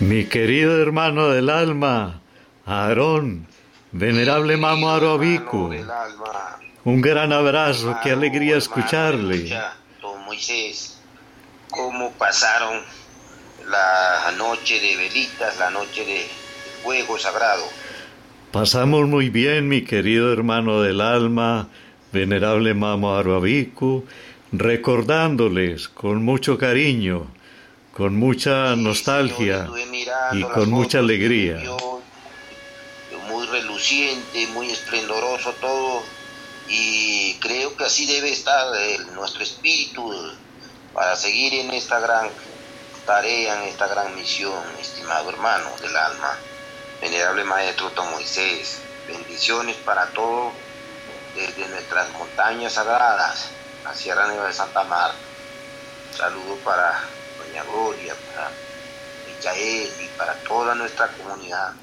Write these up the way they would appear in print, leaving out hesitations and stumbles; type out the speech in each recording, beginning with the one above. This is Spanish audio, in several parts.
Mi querido hermano del alma, Aarón, venerable Mamo Hermano Aroabicu, del alma, un gran abrazo, qué alegría hermano de escucharle. lucha, don Moisés, cómo pasaron la noche de velitas, la noche de fuego sagrado. Pasamos muy bien, mi querido hermano del alma, venerable Mamo Aroabicu, recordándoles con mucho cariño, con mucha Sí, señor, nostalgia estuve y mirando las con mucha fotos que me alegría. envió, muy reluciente, muy esplendoroso todo, y creo que así debe estar nuestro espíritu para seguir en esta gran tarea, en esta gran misión, estimado hermano del alma, venerable maestro Don Moisés. Bendiciones para todos desde nuestras montañas sagradas, la Sierra Nevada de Santa Marta. Saludos para doña Gloria, para Michael y para toda nuestra comunidad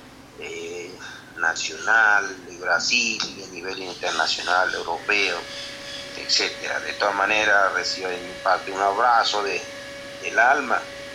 nacional, de Brasil y a nivel internacional, europeo, etcétera. De todas maneras, recibo de mi parte un abrazo del alma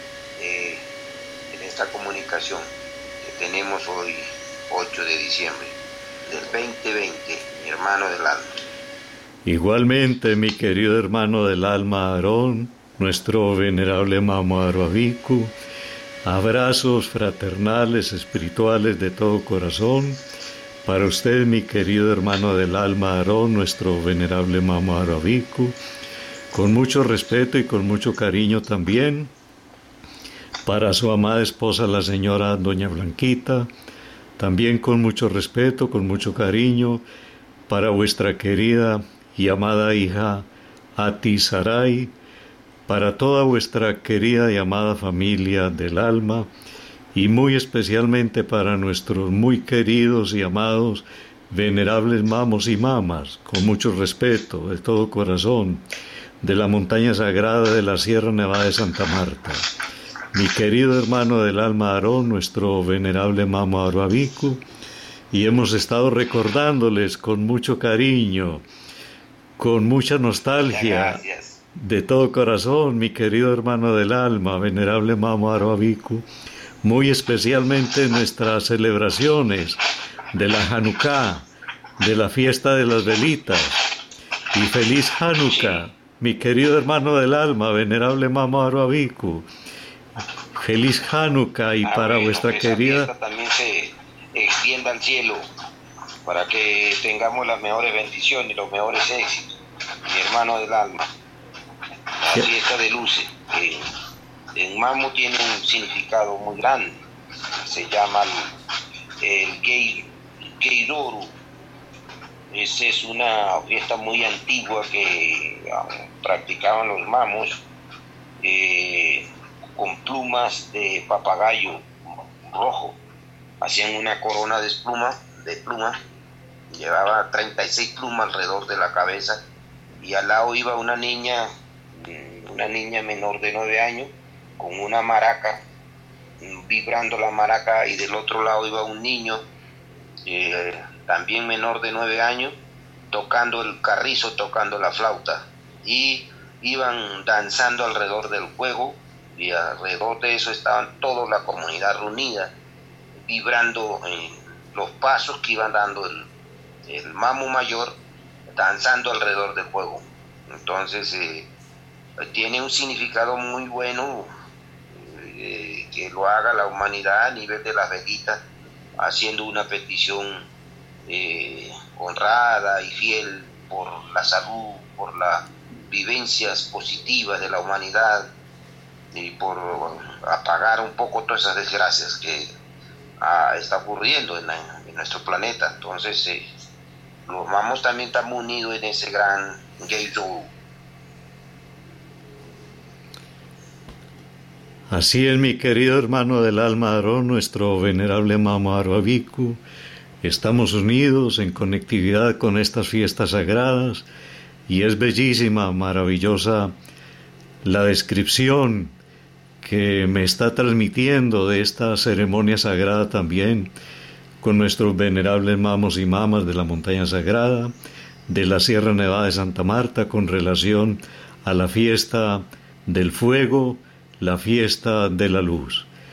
en esta comunicación que tenemos hoy, 8 de diciembre del 2020, mi hermano del alma. Igualmente, mi querido hermano del alma Aarón, nuestro venerable Mamo Aroabicu, abrazos fraternales, espirituales de todo corazón. Para usted, mi querido hermano del alma Aarón, nuestro venerable Mamo Aroabicu, con mucho respeto y con mucho cariño también. Para su amada esposa, la señora doña Blanquita, también con mucho respeto, con mucho cariño. Para vuestra querida y amada hija Ati Saray, para toda vuestra querida y amada familia del alma, y muy especialmente para nuestros muy queridos y amados venerables mamos y mamas, con mucho respeto, de todo corazón, de la montaña sagrada de la Sierra Nevada de Santa Marta. Mi querido hermano del alma Aarón, nuestro venerable Mamo Aroabicu, y hemos estado recordándoles con mucho cariño, con mucha nostalgia, de todo corazón, mi querido hermano del alma, venerable Mamo Aroabicu, muy especialmente en nuestras celebraciones de la Hanukkah, de la fiesta de las velitas. Y feliz Hanukkah, mi querido hermano del alma, venerable Mamo Aroabicu. Feliz Hanukkah y para vuestra que querida... esa fiesta también se extienda al cielo para que tengamos las mejores bendiciones y los mejores éxitos, mi hermano del alma. La fiesta de luces, que en Mamo tiene un significado muy grande, se llama el Geiroru. Esa es una fiesta muy antigua que practicaban los mamos con plumas de papagayo rojo. Hacían una corona de pluma, llevaba 36 plumas alrededor de la cabeza y al lado iba una niña menor de 9 años con una maraca, vibrando la maraca, y del otro lado iba un niño también menor de 9 años tocando el carrizo, tocando la flauta, y iban danzando alrededor del fuego, y alrededor de eso estaban toda la comunidad reunida vibrando los pasos que iban dando el mamo mayor, danzando alrededor del fuego. Entonces tiene un significado muy bueno que lo haga la humanidad a nivel de las velitas, haciendo una petición honrada y fiel por la salud, por las vivencias positivas de la humanidad y por apagar un poco todas esas desgracias que está ocurriendo en nuestro planeta. Entonces los mamos también estamos unidos en ese gran Geiroru. Así es, mi querido hermano del alma Aarón, nuestro venerable Mamo Aroabicu. Estamos unidos en conectividad con estas fiestas sagradas y es bellísima, maravillosa la descripción que me está transmitiendo de esta ceremonia sagrada también con nuestros venerables mamos y mamas de la montaña sagrada, de la Sierra Nevada de Santa Marta, con relación a la fiesta del fuego, la fiesta de la luz.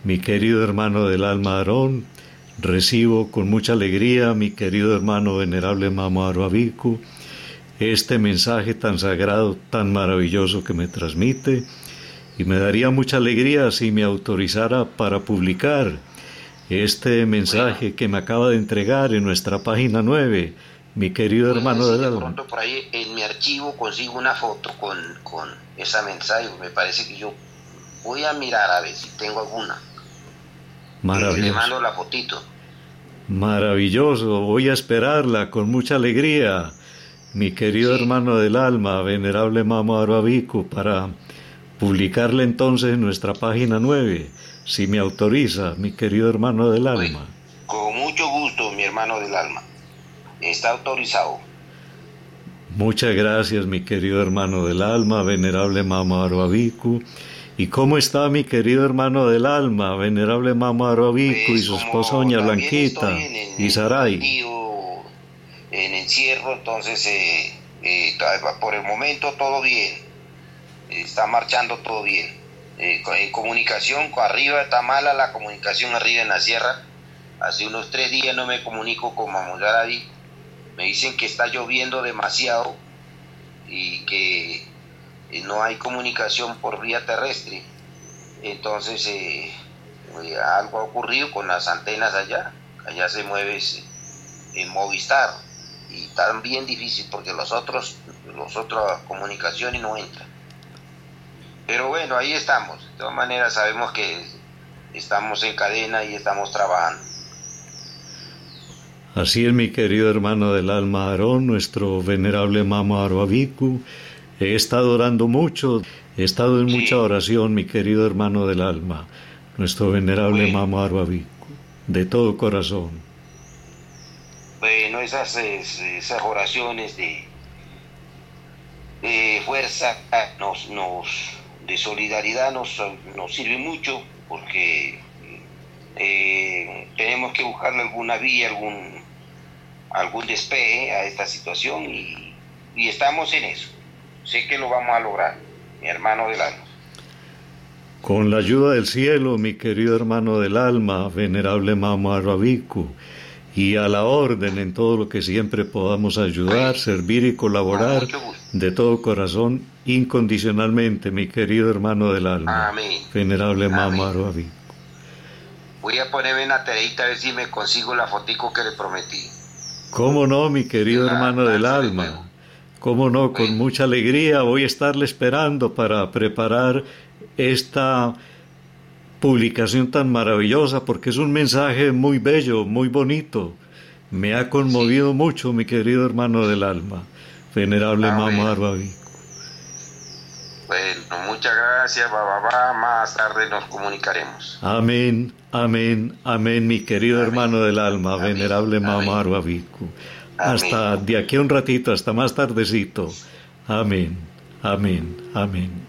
mi querido hermano del alma Aarón, recibo con mucha alegría, mi querido hermano venerable Mamo Aruavicu, este mensaje tan sagrado, tan maravilloso que me transmite, y me daría mucha alegría si me autorizara para publicar este mensaje que me acaba de entregar en nuestra página 9, mi querido hermano del alma. De pronto por ahí en mi archivo consigo una foto con ese mensaje, me parece que yo voy a mirar a ver si tengo alguna. Maravilloso. Le mando la fotito. Maravilloso, voy a esperarla con mucha alegría, mi querido hermano del alma, venerable Mamo Aruavicu, para publicarla entonces en nuestra página 9, si me autoriza, mi querido hermano del alma. Con mucho gusto, mi hermano del alma. Está autorizado. Muchas gracias, mi querido hermano del alma, venerable Mamo Aruavicu. ¿Y cómo está mi querido hermano del alma, venerable Mamo Aruavicu, y su esposa doña Blanquita y Saray? En encierro, entonces por el momento todo bien, está marchando todo bien. En comunicación, arriba está mala la comunicación arriba en la sierra. Hace unos 3 días no me comunico con Mamo Yaraví. Me dicen que está lloviendo demasiado y que no hay comunicación por vía terrestre. Entonces algo ha ocurrido con las antenas allá se mueve en Movistar y está bien difícil porque las otras comunicaciones no entran. Pero bueno, ahí estamos. De todas maneras sabemos que estamos en cadena y estamos trabajando. Así es, mi querido hermano del alma Aarón, nuestro venerable Mamo Aruavicu. He estado orando mucho, he estado en mucha oración, mi querido hermano del alma, nuestro venerable Mamo Aruavicu, de todo corazón. Bueno, esas oraciones de fuerza, de solidaridad nos sirve mucho porque tenemos que buscarle alguna vía, algún despegue a esta situación y estamos en eso. Sé que lo vamos a lograr, mi hermano del alma. Con la ayuda del cielo, mi querido hermano del alma, venerable Mamo Aruavicu, y a la orden en todo lo que siempre podamos ayudar, servir y colaborar de todo corazón, incondicionalmente, mi querido hermano del alma. Amén. Venerable Mamo Aruavicu. Voy a ponerme una tareita a ver si me consigo la fotico que le prometí. ¿Cómo no, mi querido hermano del alma? ¿Cómo no? Con mucha alegría voy a estarle esperando para preparar esta publicación tan maravillosa, porque es un mensaje muy bello, muy bonito. Me ha conmovido mucho, mi querido hermano del alma, venerable Mamo Aruavicu. Bueno, muchas gracias, más tarde nos comunicaremos. Amén, amén, amén, mi querido hermano del alma, venerable Mamo Aruavicu. Hasta de aquí a un ratito, hasta más tardecito. Amén, amén, amén.